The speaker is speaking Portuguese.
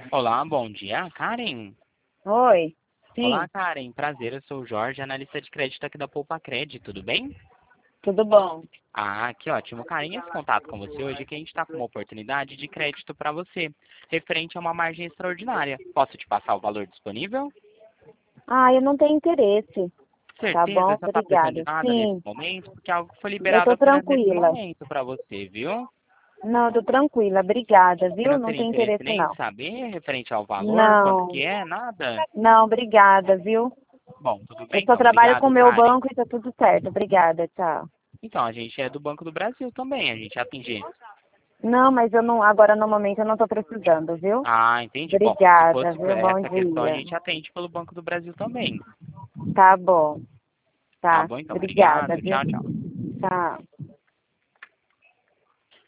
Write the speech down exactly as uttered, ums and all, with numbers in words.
Olá, bom dia, Karen. Oi, Olá, sim, Karen. Prazer, eu sou o Jorge, analista de crédito aqui da Poupa Cred, tudo bem? tudo bom? Ah, que ótimo. Karen, esse contato com você hoje é que a gente está com uma oportunidade de crédito para você, referente a uma margem extraordinária. Posso te passar o valor disponível? Ah, eu não tenho interesse. Tá Certeza, bom, você não está precisando de obrigada. nada nesse Sim, momento, porque é algo que foi eu liberado tô apenas nesse tranquila. momento para você, viu? Não, eu tô tranquila, obrigada, Você viu? não Não teria tenho interesse interesse nem em não. saber referente ao valor, quanto Não, que é, nada? não, obrigada, viu? Bom, tudo Eu bem só então, trabalho com obrigado, o meu Karen. banco e tá tudo certo. Obrigada, tchau. Então, a gente é do Banco do Brasil também, a gente atende. Não, mas eu não, agora no momento eu não tô precisando, viu? Ah, entendi. Bom, se Obrigada, fosse viu? Bom essa questão, a dia. gente atende pelo Banco do Brasil também. Tá bom, Tá tá. bom, então, Obrigada, obrigado. viu? Tchau, tchau. Tchau.